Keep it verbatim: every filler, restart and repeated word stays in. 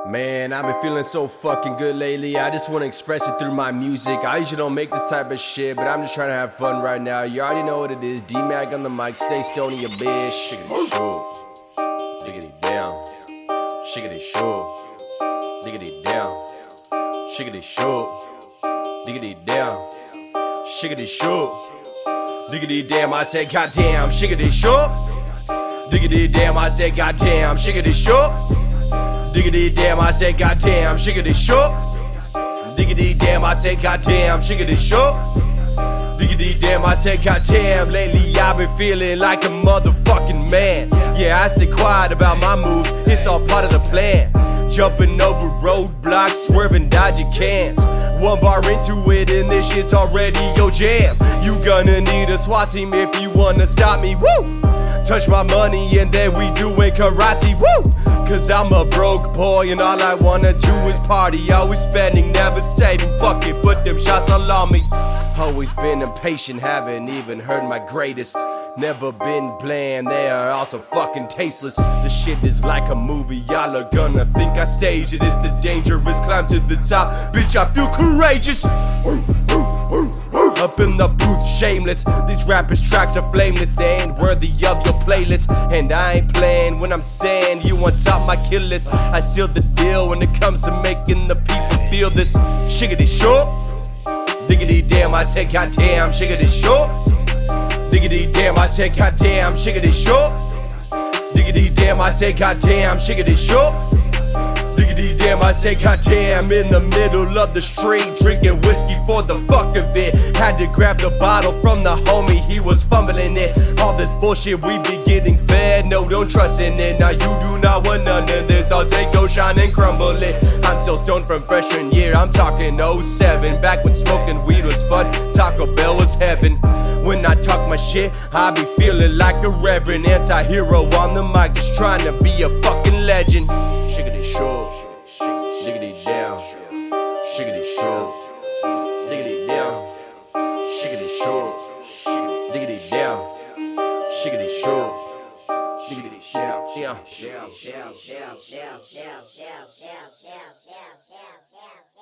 Man, I've been feeling so fucking good lately. I just want to express it through my music. I usually don't make this type of shit, but I'm just trying to have fun right now. You already know what it is. D-Mag on the mic, stay stony, your bitch. Shiggity show, diggity down. Shiggity show, diggity down. Shiggity show, diggity down. Shiggity show, diggity damn. I said goddamn. Shiggity show, diggity damn. I said goddamn. Shiggity show. Diggity damn, I said goddamn, shiggity show. Diggity damn, I said goddamn, shiggity show. Diggity damn, I said goddamn. Lately I've been feeling like a motherfucking man. Yeah, I stay quiet about my moves, it's all part of the plan. Jumping over roadblocks, swerving, dodging cans. One bar into it and this shit's already your jam. You gonna need a SWAT team if you wanna stop me, woo! Touch my money and then we doing karate, woo! Cause I'm a broke boy and all I wanna do is party. Always spending, never saving, fuck it, put them shots all on me. Always been impatient, haven't even heard my greatest. Never been bland, they are also fucking tasteless. This shit is like a movie, y'all are gonna think I staged it. It's a dangerous climb to the top, bitch I feel courageous. Up in the booth, shameless. These rappers' tracks are flameless. They ain't worthy of your playlist. And I ain't playing when I'm saying you on top my kill list. I seal the deal when it comes to making the people feel this. Shiggity short, diggity damn, I said goddamn. Shiggity short, diggity damn, I said goddamn. Shiggity short, diggity damn, I said goddamn. Shiggity short, diggity damn, I say goddamn. In the middle of the street, drinking whiskey for the fuck of it. Had to grab the bottle from the homie, he was fumbling it. All this bullshit we be getting fed, no, don't trust in it. Now you do not want none of this, I'll take your shine and crumble it. I'm so stoned from freshman year, I'm talking oh seven. Back when smoking weed was fun, Taco Bell was heaven. When I talk my shit, I be feeling like a reverend. Anti-hero on the mic, just trying to be a fucking legend. Shiggity short, diggity down, shiggity short, diggity down, shiggity short, diggity down, shiggity short, diggity down, down, down, down, down, down, down, down, down, down, down, down.